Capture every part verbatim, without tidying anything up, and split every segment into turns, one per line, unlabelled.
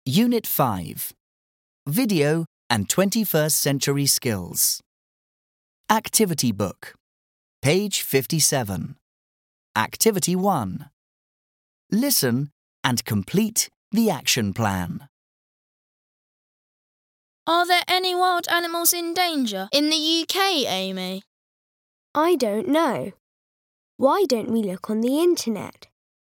Unit five. Video and twenty-first century Skills. Activity Book. Page fifty-seven. Activity one. Listen and complete the action plan.
Are there any wild animals in danger in the U K, Amy?
I don't know. Why don't we look on the internet?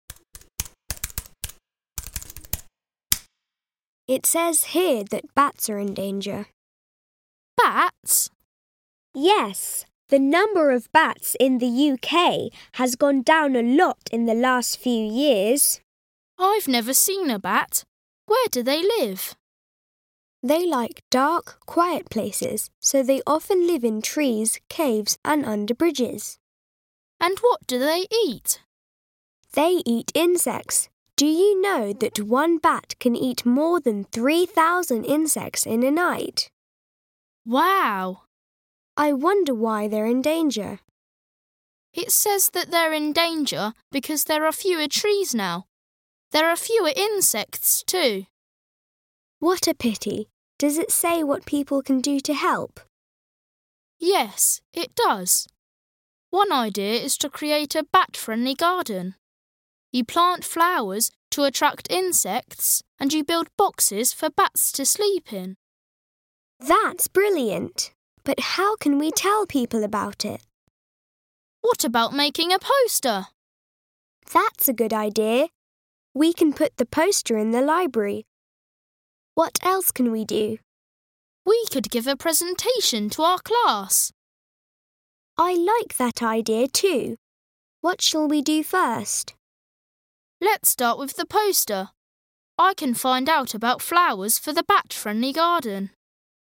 It says here that bats are in danger.
Bats?
Yes, the number of bats in the U K has gone down a lot in the last few years.
I've never seen a bat. Where do they live?
They like dark, quiet places, so they often live in trees, caves and under bridges.
And what do they eat?
They eat insects. Do you know that one bat can eat more than three thousand insects in a night?
Wow!
I wonder why they're in danger.
It says that they're in danger because there are fewer trees now. There are fewer insects too.
What a pity. Does it say what people can do to help?
Yes, it does. One idea is to create a bat-friendly garden. You plant flowers to attract insects and you build boxes for bats to sleep in.
That's brilliant. But how can we tell people about it?
What about making a poster?
That's a good idea. We can put the poster in the library. What else can we do?
We could give a presentation to our class.
I like that idea too. What shall we do first?
Let's start with the poster. I can find out about flowers for the bat-friendly garden.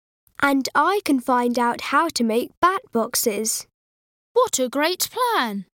And I can find out how to make bat boxes.
What a great plan!